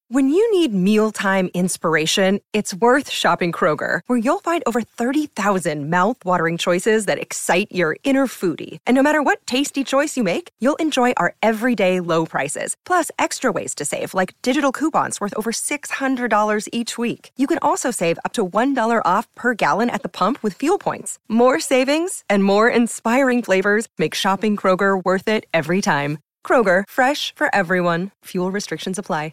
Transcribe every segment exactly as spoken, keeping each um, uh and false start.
When you need mealtime inspiration, it's worth shopping Kroger, where you'll find over thirty thousand mouth-watering choices that excite your inner foodie. And no matter what tasty choice you make, you'll enjoy our everyday low prices, plus extra ways to save, like digital coupons worth over six hundred dollars each week. You can also save up to one dollar off per gallon at the pump with fuel points. More savings and more inspiring flavors make shopping Kroger worth it every time. Kroger, fresh for everyone. Fuel restrictions apply.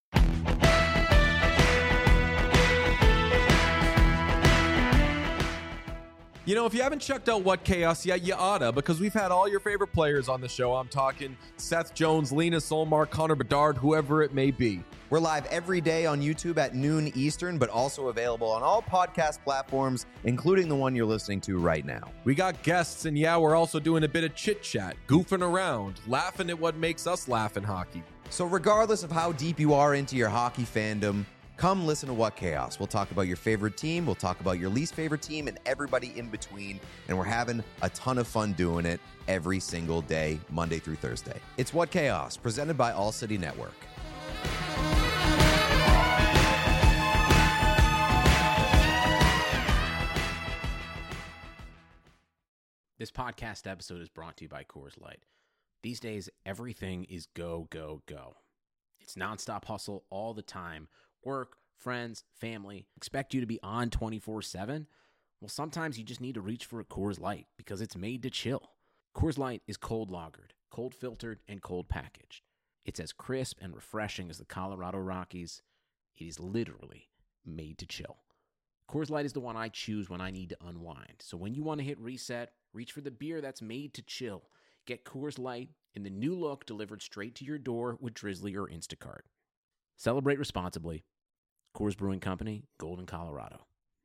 You know, if you haven't checked out What Chaos yet, you oughta, because we've had all your favorite players on the show. I'm talking Seth Jones, Lena Solmar, Connor Bedard, whoever it may be. We're live every day on YouTube at noon Eastern, but also available on all podcast platforms, including the one you're listening to right now. We got guests, and yeah, we're also doing a bit of chit-chat, goofing around, laughing at what makes us laugh in hockey. So regardless of how deep you are into your hockey fandom, come listen to What Chaos. We'll talk about your favorite team, we'll talk about your least favorite team, and everybody in between, and we're having a ton of fun doing it every single day, Monday through Thursday. It's What Chaos, presented by All City Network. This podcast episode is brought to you by Coors Light. These days, everything is go, go, go. It's nonstop hustle all the time. Work, friends, family, expect you to be on twenty-four seven? Well, sometimes you just need to reach for a Coors Light because it's made to chill. Coors Light is cold lagered, cold filtered, and cold packaged. It's as crisp and refreshing as the Colorado Rockies. It is literally made to chill. Coors Light is the one I choose when I need to unwind. So when you want to hit reset, reach for the beer that's made to chill. Get Coors Light in the new look delivered straight to your door with Drizzly or Instacart. Celebrate responsibly. Coors Brewing Company, Golden, Colorado.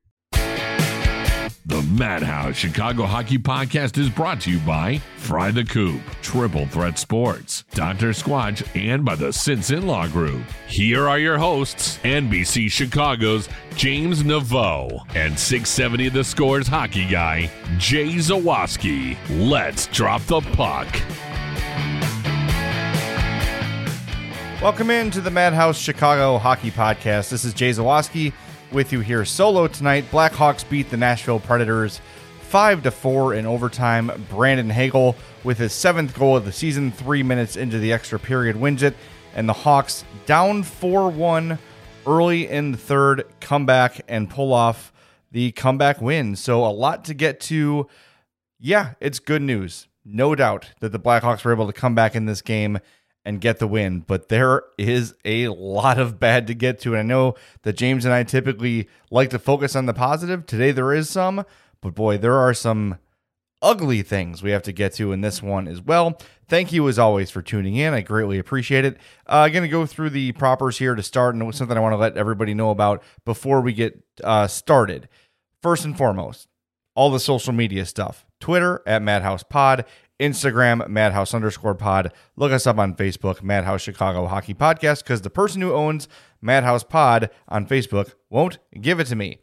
The Madhouse Chicago Hockey Podcast is brought to you by Fry the Coop, Triple Threat Sports, Doctor Squatch, and by the Sinson Law Group. Here are your hosts, N B C Chicago's James Naveau and six seventy The Score's hockey guy, Jay Zawaski. Let's drop the puck. Welcome into the Madhouse Chicago Hockey Podcast. This is Jay Zawaski with you here solo tonight. Blackhawks beat the Nashville Predators five to four in overtime. Brandon Hagel with his seventh goal of the season, three minutes into the extra period, wins it. And the Hawks down four one early in the third, come back and pull off the comeback win. So a lot to get to. Yeah, it's good news. No doubt that the Blackhawks were able to come back in this game and get the win, but there is a lot of bad to get to. And I know that James and I typically like to focus on the positive. Today there is some, but boy, there are some ugly things we have to get to in this one as well. Thank you as always for tuning in. I greatly appreciate it. I'm uh, going to go through the propers here to start, and something I want to let everybody know about before we get uh, started. First and foremost, all the social media stuff. Twitter at Madhouse Pod. Instagram, Madhouse underscore pod. Look us up on Facebook, Madhouse Chicago Hockey Podcast, because the person who owns Madhouse Pod on Facebook won't give it to me.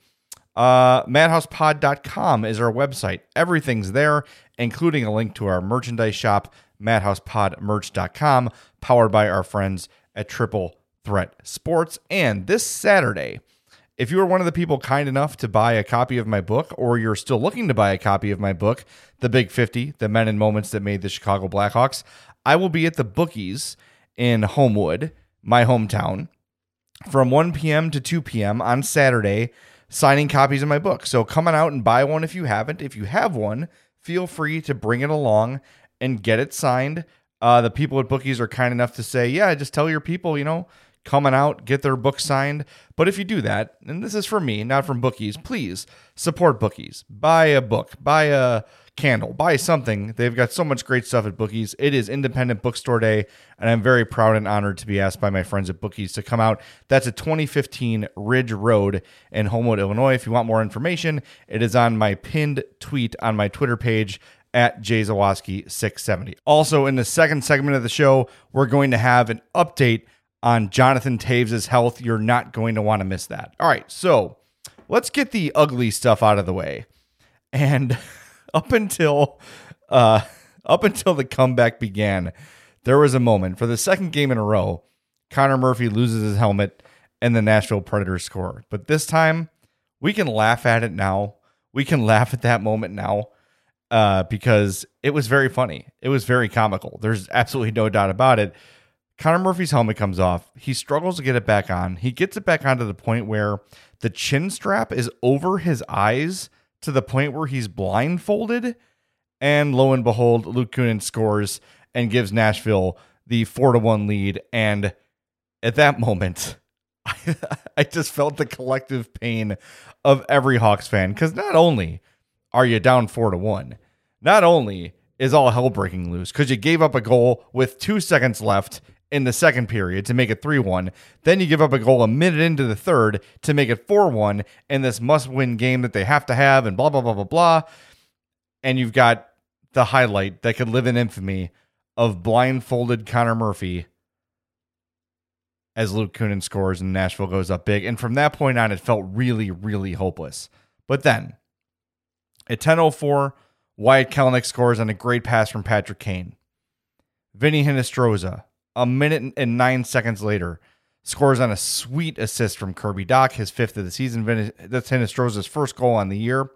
Uh, madhouse pod dot com is our website. Everything's there, including a link to our merchandise shop, madhouse pod merch dot com, powered by our friends at Triple Threat Sports. And this Saturday, if you are one of the people kind enough to buy a copy of my book, or you're still looking to buy a copy of my book, The Big fifty, The Men and Moments That Made the Chicago Blackhawks, I will be at the Bookies in Homewood, my hometown, from one p.m. to two p.m. on Saturday, signing copies of my book. So come on out and buy one if you haven't. If you have one, feel free to bring it along and get it signed. Uh, the people at Bookies are kind enough to say, yeah, just tell your people, you know, coming out, get their book signed. But if you do that, and this is for me, not from Bookies, please support Bookies. Buy a book, buy a candle, buy something. They've got so much great stuff at Bookies. It is Independent Bookstore Day, and I'm very proud and honored to be asked by my friends at Bookies to come out. That's at twenty fifteen Ridge Road in Homewood, Illinois. If you want more information, it is on my pinned tweet on my Twitter page at Jay Zawaski six seventy. Also, in the second segment of the show, we're going to have an update on Jonathan Toews' health. You're not going to want to miss that. All right, so let's get the ugly stuff out of the way. And up until uh, up until the comeback began, there was a moment for the second game in a row Connor Murphy loses his helmet and the Nashville Predators score. But this time, we can laugh at it now. We can laugh at that moment now uh, because it was very funny. It was very comical. There's absolutely no doubt about it. Connor Murphy's helmet comes off. He struggles to get it back on. He gets it back on to the point where the chin strap is over his eyes to the point where he's blindfolded. And lo and behold, Luke Kunin scores and gives Nashville the four to one lead. And at that moment, I, I just felt the collective pain of every Hawks fan. Because not only are you down four to one, not only is all hell breaking loose because you gave up a goal with two seconds left in the second period to make it three one. Then you give up a goal a minute into the third to make it four one in this must-win game that they have to have and blah, blah, blah, blah, blah. And you've got the highlight that could live in infamy of blindfolded Connor Murphy as Luke Kunin scores and Nashville goes up big. And from that point on, it felt really, really hopeless. But then, at ten oh four, Wyatt Kelenic scores on a great pass from Patrick Kane. Vinny Hinostroza, a minute and nine seconds later, scores on a sweet assist from Kirby Dach, his fifth of the season. Vin- That's Hinostroza's first goal on the year.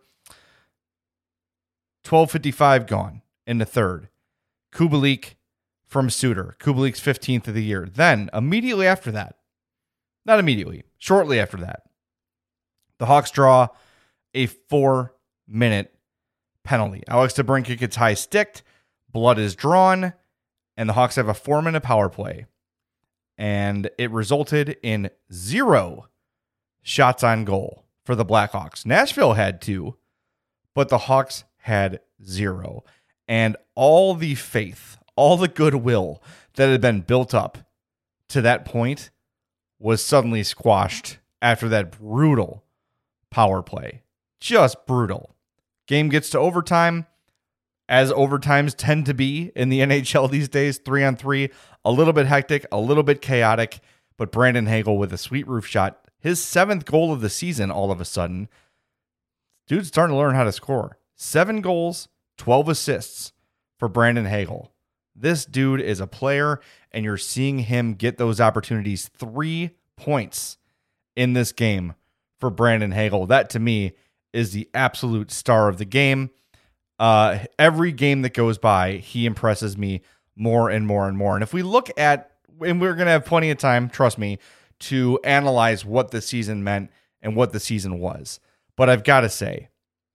twelve fifty-five gone in the third. Kubalik from Suter. Kubalik's fifteenth of the year. Then, immediately after that, not immediately, shortly after that, the Hawks draw a four-minute penalty. Alex DeBrincat gets high-sticked, blood is drawn, and the Hawks have a four-minute power play. And it resulted in zero shots on goal for the Blackhawks. Nashville had two, but the Hawks had zero. And all the faith, all the goodwill that had been built up to that point was suddenly squashed after that brutal power play. Just brutal. Game gets to overtime, as overtimes tend to be in the N H L these days, three on three, a little bit hectic, a little bit chaotic, but Brandon Hagel with a sweet roof shot, his seventh goal of the season all of a sudden. Dude's starting to learn how to score. Seven goals, twelve assists for Brandon Hagel. This dude is a player, and you're seeing him get those opportunities. Three points in this game for Brandon Hagel. That, to me, is the absolute star of the game. Uh, every game that goes by, he impresses me more and more and more. And if we look at, and we're going to have plenty of time, trust me, to analyze what the season meant and what the season was. But I've got to say,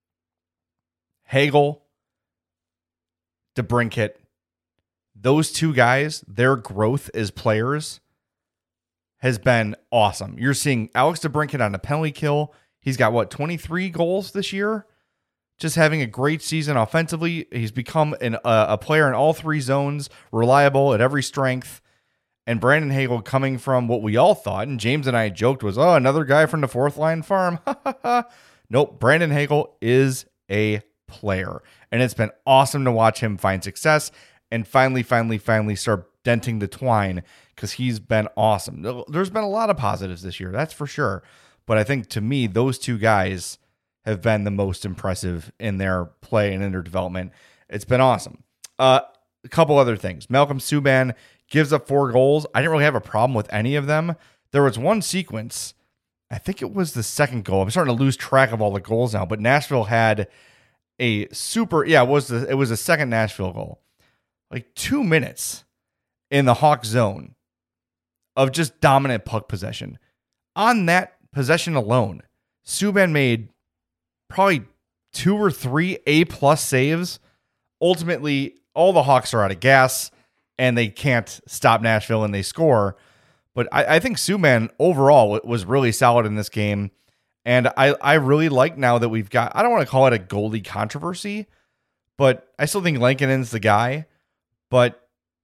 Hagel, DeBrincat, those two guys, their growth as players has been awesome. You're seeing Alex DeBrincat on a penalty kill. He's got, what, twenty-three goals this year? Just having a great season offensively. He's become an, uh, a player in all three zones, reliable at every strength. And Brandon Hagel coming from what we all thought, and James and I joked was, oh, another guy from the fourth line farm. Nope, Brandon Hagel is a player. And it's been awesome to watch him find success and finally, finally, finally start denting the twine because he's been awesome. There's been a lot of positives this year, that's for sure. But I think, to me, those two guys have been the most impressive in their play and in their development. It's been awesome. Uh, a couple other things. Malcolm Subban gives up four goals. I didn't really have a problem with any of them. There was one sequence, I think it was the second goal. I'm starting to lose track of all the goals now, but Nashville had a super, yeah, it was the, it was a second Nashville goal. Like two minutes in the Hawk zone of just dominant puck possession. On that possession alone, Subban made probably two or three A-plus saves. Ultimately, all the Hawks are out of gas, and they can't stop Nashville, and they score. But I, I think Subban overall was really solid in this game. And I, I really like now that we've got, I don't want to call it a goalie controversy, but I still think Lankinen's the guy. But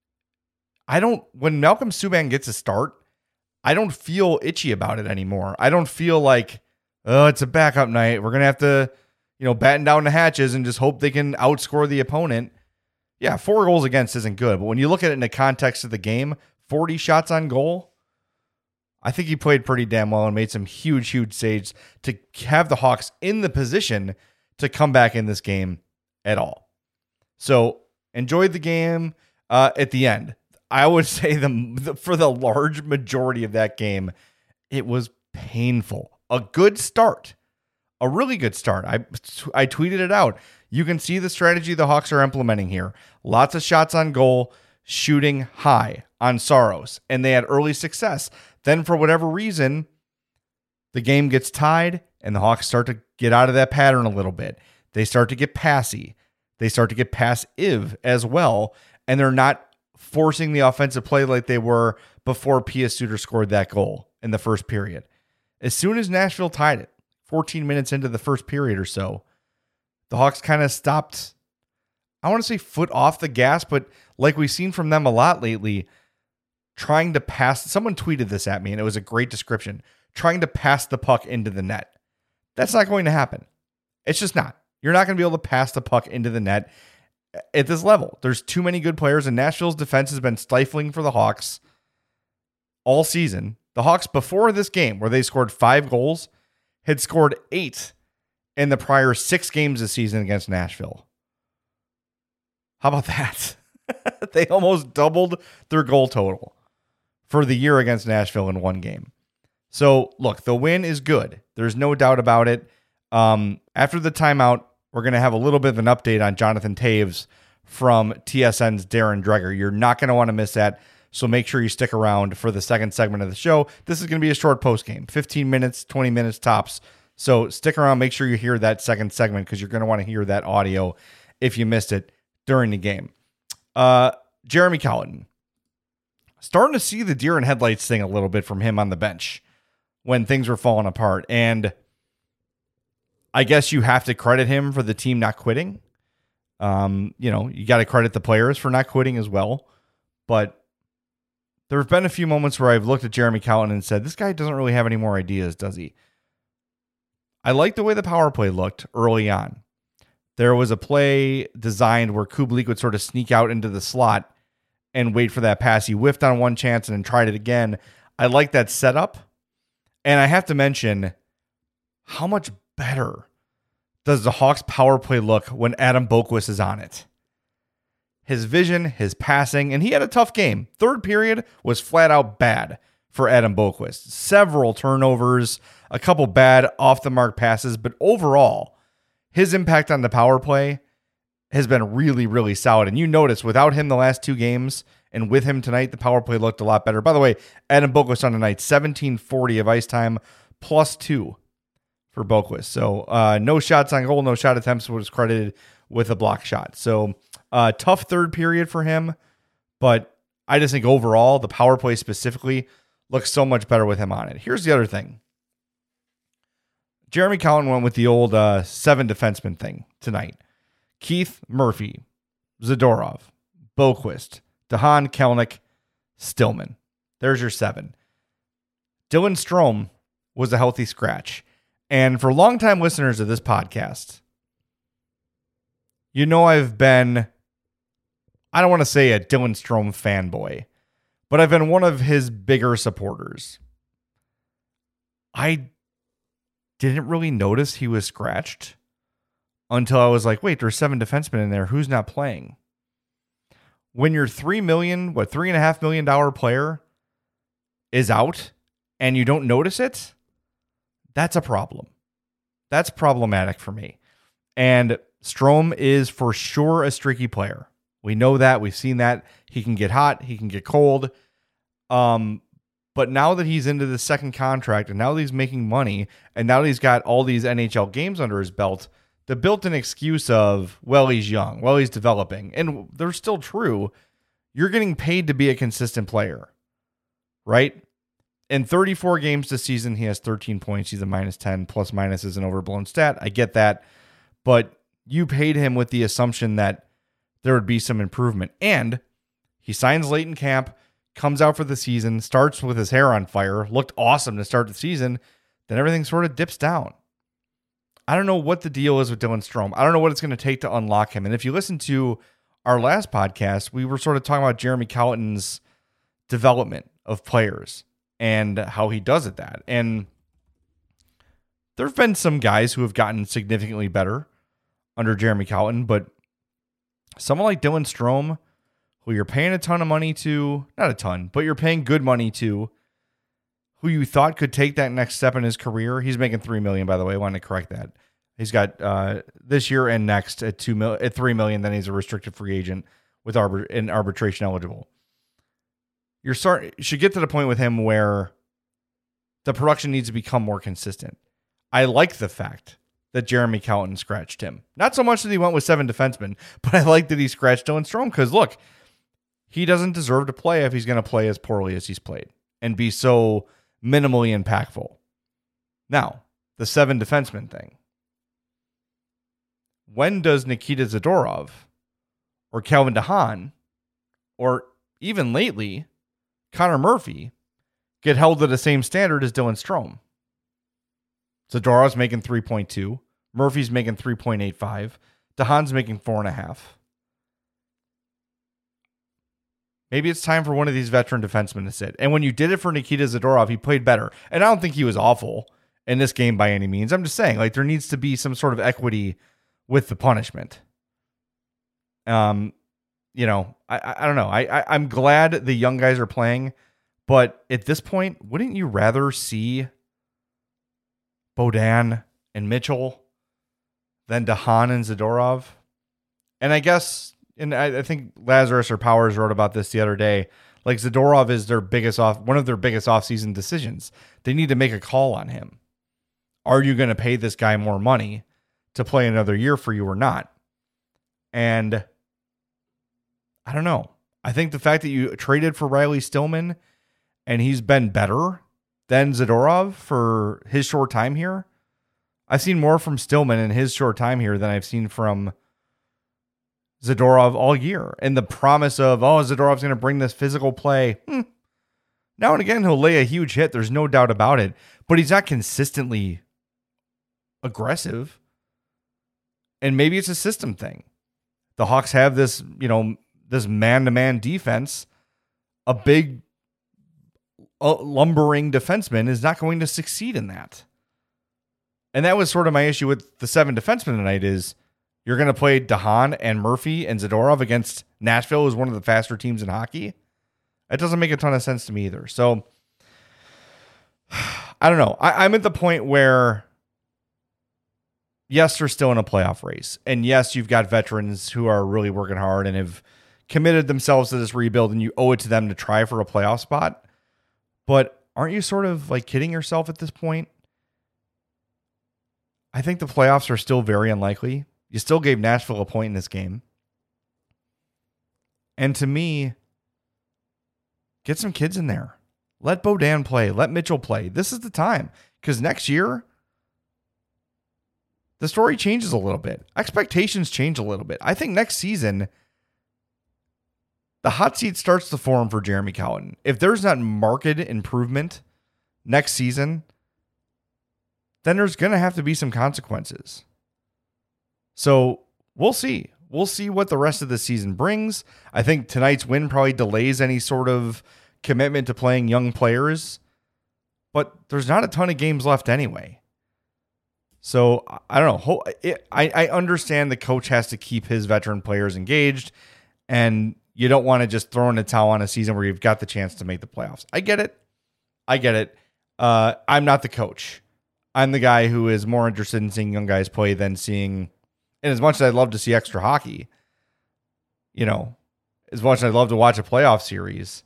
I don't, when Malcolm Subban gets a start, I don't feel itchy about it anymore. I don't feel like, oh, it's a backup night. We're going to have to, you know, batten down the hatches and just hope they can outscore the opponent. Yeah, four goals against isn't good. But when you look at it in the context of the game, forty shots on goal, I think he played pretty damn well and made some huge, huge saves to have the Hawks in the position to come back in this game at all. So enjoyed the game uh, at the end. I would say the, the for the large majority of that game, it was painful. A good start, a really good start. I I tweeted it out. You can see the strategy the Hawks are implementing here. Lots of shots on goal, shooting high on Saros, and they had early success. Then for whatever reason, the game gets tied, and the Hawks start to get out of that pattern a little bit. They start to get passy. They start to get passive as well, and they're not forcing the offensive play like they were before Pia Suter scored that goal in the first period. As soon as Nashville tied it, fourteen minutes into the first period or so, the Hawks kind of stopped, I want to say foot off the gas, but like we've seen from them a lot lately, trying to pass, someone tweeted this at me and it was a great description, trying to pass the puck into the net. That's not going to happen. It's just not. You're not going to be able to pass the puck into the net at this level. There's too many good players, and Nashville's defense has been stifling for the Hawks all season. The Hawks, before this game, where they scored five goals, had scored eight in the prior six games this season against Nashville. How about that? They almost doubled their goal total for the year against Nashville in one game. So, look, the win is good. There's no doubt about it. Um, after the timeout, we're going to have a little bit of an update on Jonathan Taves from T S N's Darren Dreger. You're not going to want to miss that, so make sure you stick around for the second segment of the show. This is going to be a short postgame, fifteen minutes, twenty minutes tops. So stick around, make sure you hear that second segment because you're going to want to hear that audio if you missed it during the game. Uh, Jeremy Colliton. Starting to see the deer in headlights thing a little bit from him on the bench when things were falling apart. And I guess you have to credit him for the team not quitting. Um, you know, you got to credit the players for not quitting as well. But there have been a few moments where I've looked at Jeremy Colliton and said, this guy doesn't really have any more ideas, does he? I like the way the power play looked early on. There was a play designed where Kubalik would sort of sneak out into the slot and wait for that pass. He whiffed on one chance and then tried it again. I like that setup. And I have to mention, how much better does the Hawks power play look when Adam Boqvist is on it? His vision, his passing, and he had a tough game. Third period was flat out bad for Adam Boqvist. Several turnovers, a couple bad off-the-mark passes, but overall, his impact on the power play has been really, really solid. And you notice without him the last two games, and with him tonight, the power play looked a lot better. By the way, Adam Boqvist on tonight, seventeen forty of ice time, plus two for Boqvist. So uh, no shots on goal, no shot attempts, was credited with a block shot. So uh, tough third period for him, but I just think overall, the power play specifically looks so much better with him on it. Here's the other thing. Jeremy Colliton went with the old uh, seven defenseman thing tonight. Keith Murphy, Zadorov, Boqvist, DeHaan, Kelnick, Stillman. There's your seven. Dylan Strome was a healthy scratch. And for longtime listeners of this podcast, you know I've been, I don't want to say a Dylan Strome fanboy, but I've been one of his bigger supporters. I didn't really notice he was scratched until I was like, wait, there's seven defensemen in there. Who's not playing? When your three million, what, three and a half million dollar player is out and you don't notice it, that's a problem. That's problematic for me. And Strome is for sure a streaky player. We know that. We've seen that. He can get hot. He can get cold. Um, but now that he's into the second contract and now that he's making money and now that he's got all these N H L games under his belt, the built-in excuse of, well, he's young, well, he's developing, and they're still true. You're getting paid to be a consistent player, right? In thirty-four games this season, he has thirteen points. He's a minus ten. Plus minus is an overblown stat. I get that. But you paid him with the assumption that there would be some improvement. And he signs late in camp, comes out for the season, starts with his hair on fire, looked awesome to start the season, then everything sort of dips down. I don't know what the deal is with Dylan Strome. I don't know what it's going to take to unlock him. And if you listen to our last podcast, we were sort of talking about Jeremy Colliton's development of players and how he does it that. And there have been some guys who have gotten significantly better under Jeremy Colliton, but someone like Dylan Strome, who you're paying a ton of money to, not a ton, but you're paying good money to, who you thought could take that next step in his career. He's making three million dollars, by the way. I wanted to correct that. He's got uh, this year and next at two mil at three million dollars. Then he's a restricted free agent with arbit- and arbitration eligible. You're start you should get to the point with him where the production needs to become more consistent. I like the fact that Jeremy Colliton scratched him. Not so much that he went with seven defensemen, but I like that he scratched Dylan Strome because look, he doesn't deserve to play if he's going to play as poorly as he's played and be so minimally impactful. Now, the seven defenseman thing. When does Nikita Zadorov or Calvin DeHaan or even lately Connor Murphy get held to the same standard as Dylan Strome? Zadorov's making three point two. Murphy's making three point eight five. DeHaan's making four point five. Maybe it's time for one of these veteran defensemen to sit. And when you did it for Nikita Zadorov, he played better. And I don't think he was awful in this game by any means. I'm just saying, like, there needs to be some sort of equity with the punishment. Um, you know, I I, I don't know. I, I I'm glad the young guys are playing, but at this point, wouldn't you rather see Beaudin and Mitchell than DeHaan and Zadorov? And I guess, and I, I think Lazarus or Powers wrote about this the other day. Like, Zadorov is their biggest off, one of their biggest offseason decisions. They need to make a call on him. Are you going to pay this guy more money to play another year for you or not? And I don't know. I think the fact that you traded for Riley Stillman and he's been better than Zadorov for his short time here. I've seen more from Stillman in his short time here than I've seen from Zadorov all year. And the promise of, oh, Zadorov's going to bring this physical play. Hmm. Now and again, he'll lay a huge hit. There's no doubt about it. But he's not consistently aggressive. And maybe it's a system thing. The Hawks have this, you know, this man-to-man defense. A big, uh, lumbering defenseman is not going to succeed in that. And that was sort of my issue with the seven defensemen tonight is you're going to play DeHaan and Murphy and Zadorov against Nashville, who's one of the faster teams in hockey. That doesn't make a ton of sense to me either. So, I don't know. I, I'm at the point where, yes, they're still in a playoff race. And yes, you've got veterans who are really working hard and have committed themselves to this rebuild, and you owe it to them to try for a playoff spot. But aren't you sort of like kidding yourself at this point? I think the playoffs are still very unlikely. You still gave Nashville a point in this game. And to me, get some kids in there. Let Beaudin play. Let Mitchell play. This is the time. Because next year, the story changes a little bit. Expectations change a little bit. I think next season, the hot seat starts to form for Jeremy Colliton. If there's not marked improvement next season, then there's going to have to be some consequences. So we'll see. We'll see what the rest of the season brings. I think tonight's win probably delays any sort of commitment to playing young players, but there's not a ton of games left anyway. So I don't know. I, I understand the coach has to keep his veteran players engaged, and you don't want to just throw in a towel on a season where you've got the chance to make the playoffs. I get it. I get it. Uh, I'm not the coach. I'm the guy who is more interested in seeing young guys play than seeing, and as much as I'd love to see extra hockey, you know, as much as I'd love to watch a playoff series,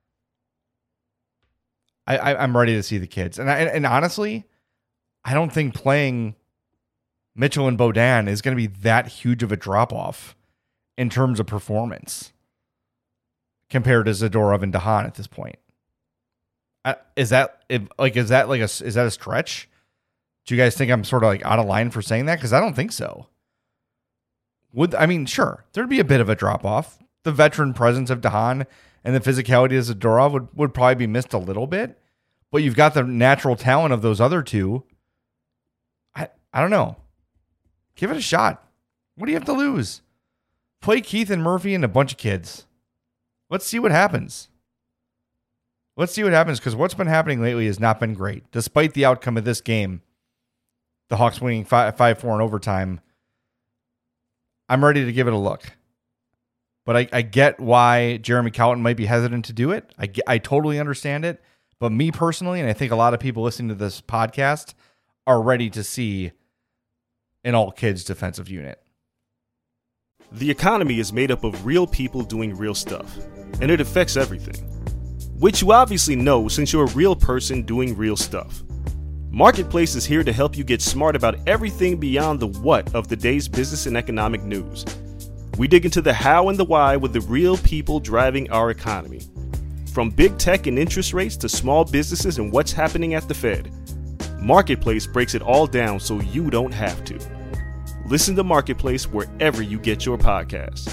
I, I, I'm ready to see the kids. And I, and honestly, I don't think playing Mitchell and Beaudin is going to be that huge of a drop-off in terms of performance compared to Zadorov and DeHaan at this point. I, is that like is that like a is that a stretch? Do you guys think I'm sort of like out of line for saying that? Because I don't think so. Would I mean, sure, there'd be a bit of a drop-off. The veteran presence of DeHaan and the physicality of Zadorov would, would probably be missed a little bit. But you've got the natural talent of those other two. I, I don't know. Give it a shot. What do you have to lose? Play Keith and Murphy and a bunch of kids. Let's see what happens. Let's see what happens, because what's been happening lately has not been great. Despite the outcome of this game, the Hawks winning five four in overtime, I'm ready to give it a look. But I, I get why Jeremy Colliton might be hesitant to do it. I, get, I totally understand it. But me personally, and I think a lot of people listening to this podcast are ready to see an all-kids defensive unit. The economy is made up of real people doing real stuff, and it affects everything. Which you obviously know since you're a real person doing real stuff. Marketplace is here to help you get smart about everything beyond the what of the day's business and economic news. We dig into the how and the why with the real people driving our economy. From big tech and interest rates to small businesses and what's happening at the Fed. Marketplace breaks it all down so you don't have to. Listen to Marketplace wherever you get your podcasts.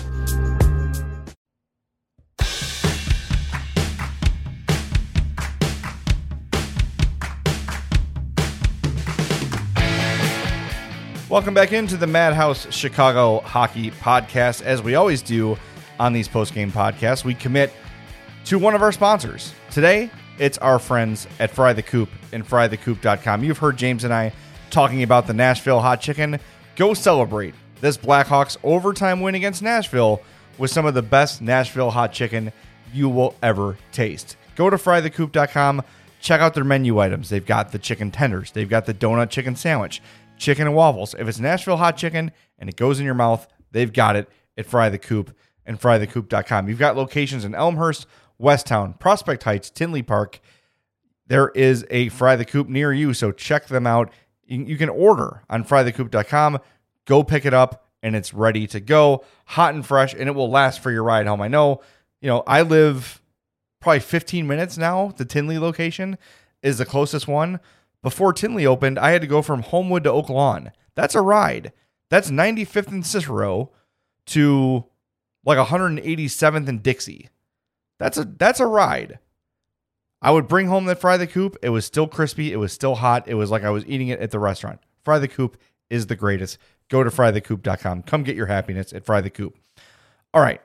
Welcome back into the Madhouse Chicago Hockey Podcast. As we always do on these post-game podcasts, we commit to one of our sponsors. Today, it's our friends at Fry the Coop and fry the coop dot com. You've heard James and I talking about the Nashville Hot Chicken. Go celebrate this Blackhawks overtime win against Nashville with some of the best Nashville hot chicken you will ever taste. Go to fry the coop dot com. Check out their menu items. They've got the chicken tenders. They've got the donut chicken sandwich, chicken and waffles. If it's Nashville hot chicken and it goes in your mouth, they've got it at Fry the Coop and fry the coop dot com. You've got locations in Elmhurst, Westtown, Prospect Heights, Tinley Park. There is a Fry the Coop near you, so check them out. You can order on fry the coop dot com. Go pick it up, and it's ready to go, hot and fresh, and it will last for your ride home. I know, you know, I live probably fifteen minutes now. The Tinley location is the closest one. Before Tinley opened, I had to go from Homewood to Oak Lawn. That's a ride. That's ninety-fifth and Cicero to like one hundred eighty-seventh and Dixie. That's a that's a ride. I would bring home that Fry the Coop. It was still crispy. It was still hot. It was like I was eating it at the restaurant. Fry the Coop is the greatest. Go to fry the coop dot com. Come get your happiness at Fry the Coop. All right.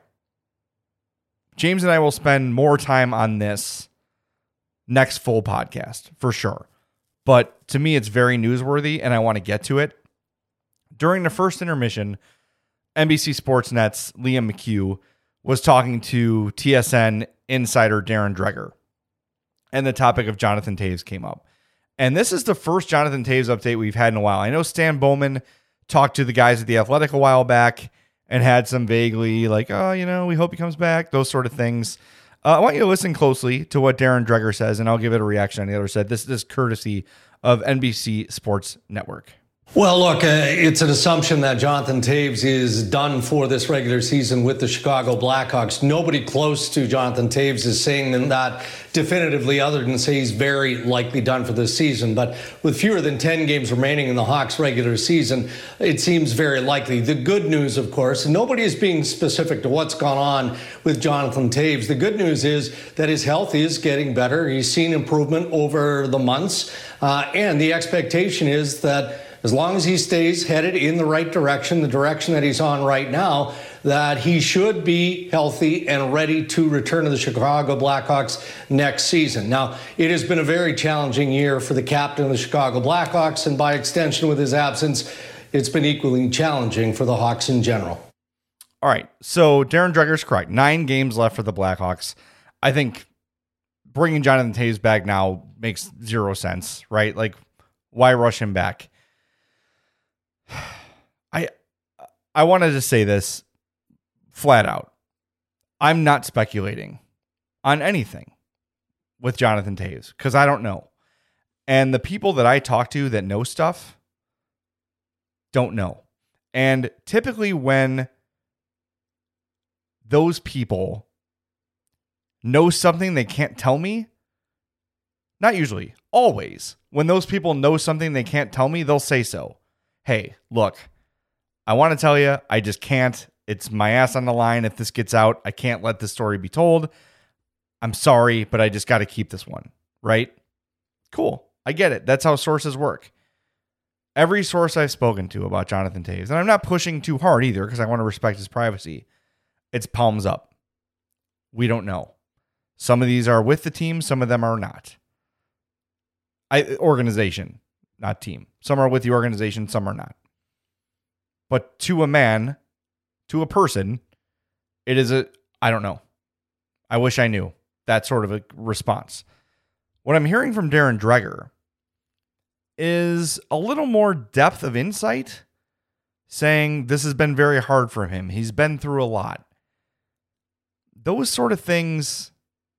James and I will spend more time on this next full podcast for sure. But to me, it's very newsworthy, and I want to get to it. During the first intermission, N B C Sportsnet's Liam McHugh was talking to T S N insider Darren Dreger, and the topic of Jonathan Toews came up. And this is the first Jonathan Toews update we've had in a while. I know Stan Bowman talked to the guys at The Athletic a while back and had some vaguely like, oh, you know, we hope he comes back, those sort of things. Uh, I want you to listen closely to what Darren Dreger says, and I'll give it a reaction on the other side. This, this is courtesy of N B C Sports Network. Well, look, uh, it's an assumption that Jonathan Toews is done for this regular season with the Chicago Blackhawks. Nobody close to Jonathan Toews is saying that definitively, other than say he's very likely done for this season. But with fewer than ten games remaining in the Hawks' regular season, it seems very likely. The good news, of course, and nobody is being specific to what's gone on with Jonathan Toews. The good news is that his health is getting better. He's seen improvement over the months. Uh, and the expectation is that as long as he stays headed in the right direction, the direction that he's on right now, that he should be healthy and ready to return to the Chicago Blackhawks next season. Now, it has been a very challenging year for the captain of the Chicago Blackhawks, and by extension with his absence, it's been equally challenging for the Hawks in general. All right, so Darren Dreger's correct. Nine games left for the Blackhawks. I think bringing Jonathan Toews back now makes zero sense, right? Like, why rush him back? I I wanted to say this flat out. I'm not speculating on anything with Jonathan Toews because I don't know. And the people that I talk to that know stuff don't know. And typically when those people know something they can't tell me, not usually, always, when those people know something they can't tell me, they'll say so. Hey, look, I want to tell you, I just can't. It's my ass on the line. If this gets out, I can't let this story be told. I'm sorry, but I just got to keep this one, right? Cool. I get it. That's how sources work. Every source I've spoken to about Jonathan Toews, and I'm not pushing too hard either because I want to respect his privacy, it's palms up. We don't know. Some of these are with the team. Some of them are not. I organization. Not team. Some are with the organization, some are not. But to a man, to a person, It is a, I don't know. I wish I knew that sort of a response. What I'm hearing from Darren Dreger is a little more depth of insight, saying this has been very hard for him. He's been through a lot. Those sort of things,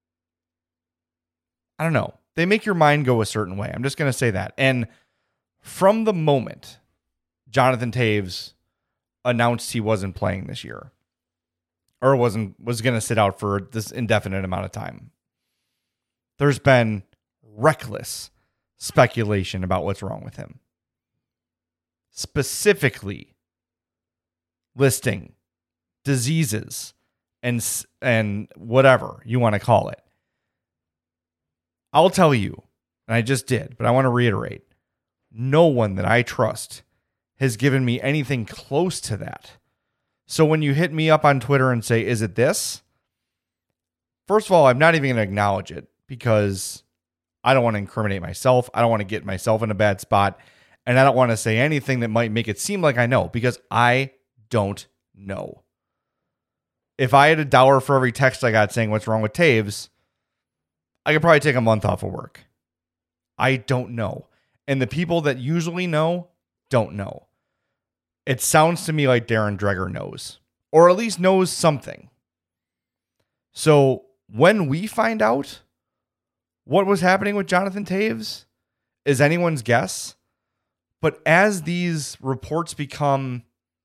I don't know. They make your mind go a certain way. I'm just going to say that. And from the moment Jonathan Toews announced he wasn't playing this year, or wasn't was going to sit out for this indefinite amount of time, there's been reckless speculation about what's wrong with him. Specifically listing diseases and and whatever you want to call it. I'll tell you, and I just did, but I want to reiterate, no one that I trust has given me anything close to that. So when you hit me up on Twitter and say, is it this? First of all, I'm not even going to acknowledge it because I don't want to incriminate myself. I don't want to get myself in a bad spot. And I don't want to say anything that might make it seem like I know, because I don't know. If I had a dollar for every text I got saying what's wrong with Toews, I could probably take a month off of work. I don't know. And the people that usually know don't know. It sounds to me like Darren Dreger knows, or at least knows something. So when we find out what was happening with Jonathan Toews is anyone's guess. But as these reports become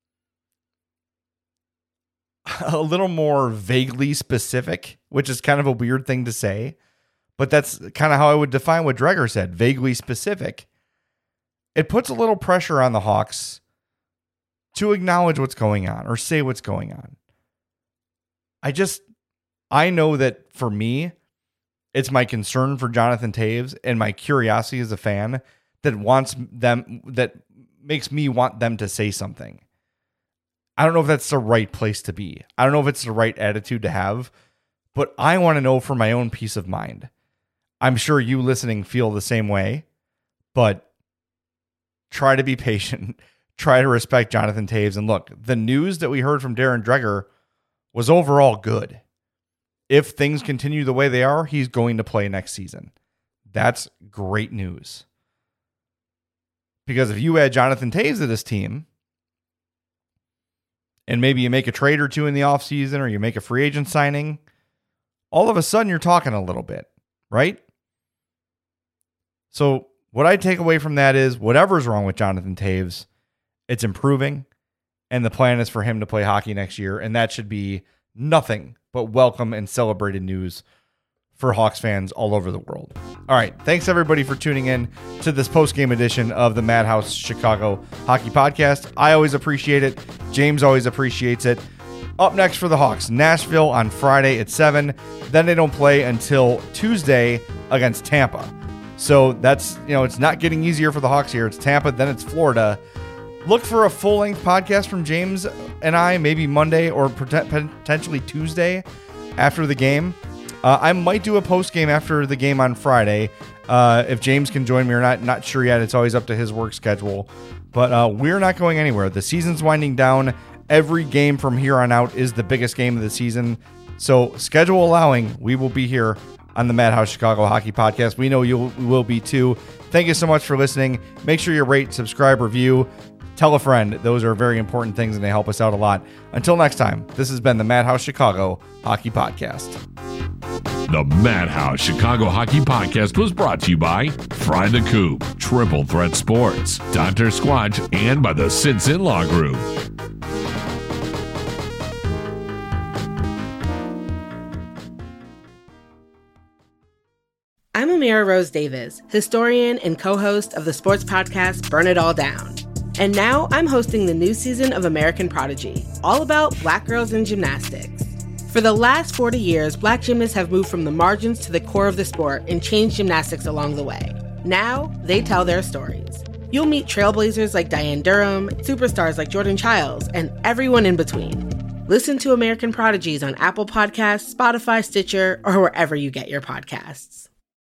a little more vaguely specific, which is kind of a weird thing to say, but that's kind of how I would define what Dreger said, vaguely specific. It puts a little pressure on the Hawks to acknowledge what's going on or say what's going on. I just, I know that for me, it's my concern for Jonathan Toews and my curiosity as a fan that wants them, that makes me want them to say something. I don't know if that's the right place to be. I don't know if it's the right attitude to have, but I want to know for my own peace of mind. I'm sure you listening feel the same way, but try to be patient. Try to respect Jonathan Toews. And look, the news that we heard from Darren Dreger was overall good. If things continue the way they are, he's going to play next season. That's great news. Because if you add Jonathan Toews to this team, and maybe you make a trade or two in the offseason, or you make a free agent signing, all of a sudden you're talking a little bit, right? So what I take away from that is whatever's wrong with Jonathan Toews, it's improving, and the plan is for him to play hockey next year, and that should be nothing but welcome and celebrated news for Hawks fans all over the world. All right, thanks everybody for tuning in to this post-game edition of the Madhouse Chicago Hockey Podcast. I always appreciate it. James always appreciates it. Up next for the Hawks, Nashville on Friday at seven. Then they don't play until Tuesday against Tampa. So that's, you know, it's not getting easier for the Hawks here. It's Tampa, then it's Florida. Look for a full-length podcast from James and I, maybe Monday or potentially Tuesday after the game. Uh, I might do a post-game after the game on Friday. Uh, if James can join me or not, not sure yet. It's always up to his work schedule. But uh, we're not going anywhere. The season's winding down. Every game from here on out is the biggest game of the season. So schedule allowing, we will be here on the Madhouse Chicago Hockey Podcast. We know you will be too. Thank you so much for listening. Make sure you rate, subscribe, review. Tell a friend. Those are very important things, and they help us out a lot. Until next time, this has been the Madhouse Chicago Hockey Podcast. The Madhouse Chicago Hockey Podcast was brought to you by Fry the Coop, Triple Threat Sports, Doctor Squatch, and by the Sinson Law Group. I'm Amira Rose Davis, historian and co-host of the sports podcast Burn It All Down. And now I'm hosting the new season of American Prodigy, all about Black girls in gymnastics. For the last forty years, Black gymnasts have moved from the margins to the core of the sport and changed gymnastics along the way. Now, they tell their stories. You'll meet trailblazers like Diane Durham, superstars like Jordan Childs, and everyone in between. Listen to American Prodigies on Apple Podcasts, Spotify, Stitcher, or wherever you get your podcasts.